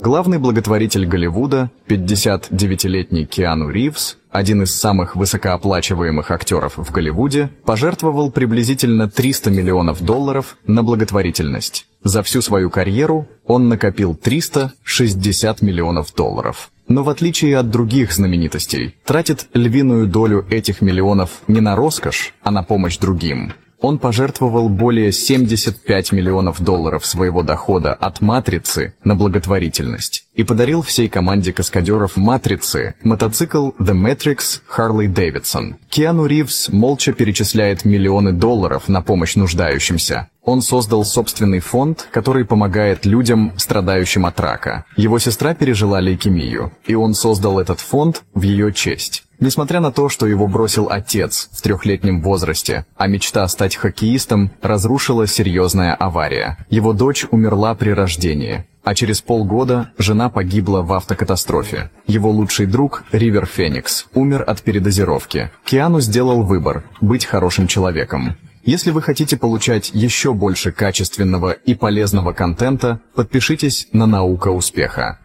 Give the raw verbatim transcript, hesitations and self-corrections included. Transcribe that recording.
Главный благотворитель Голливуда, пятидесятидевятилетний Киану Ривз, один из самых высокооплачиваемых актеров в Голливуде, пожертвовал приблизительно триста миллионов долларов на благотворительность. За всю свою карьеру он накопил триста шестьдесят миллионов долларов. Но в отличие от других знаменитостей, тратит львиную долю этих миллионов не на роскошь, а на помощь другим. Он пожертвовал более семьдесят пять миллионов долларов своего дохода от «Матрицы» на благотворительность и подарил всей команде каскадеров «Матрицы» мотоцикл The Matrix Harley-Davidson. Киану Ривз молча перечисляет миллионы долларов на помощь нуждающимся. Он создал собственный фонд, который помогает людям, страдающим от рака. Его сестра пережила лейкемию, и он создал этот фонд в ее честь. Несмотря на то, что его бросил отец в трехлетнем возрасте, а мечта стать хоккеистом разрушила серьезная авария. Его дочь умерла при рождении, а через полгода жена погибла в автокатастрофе. Его лучший друг, Ривер Феникс, умер от передозировки. Киану сделал выбор – быть хорошим человеком. Если вы хотите получать еще больше качественного и полезного контента, подпишитесь на «Наука успеха».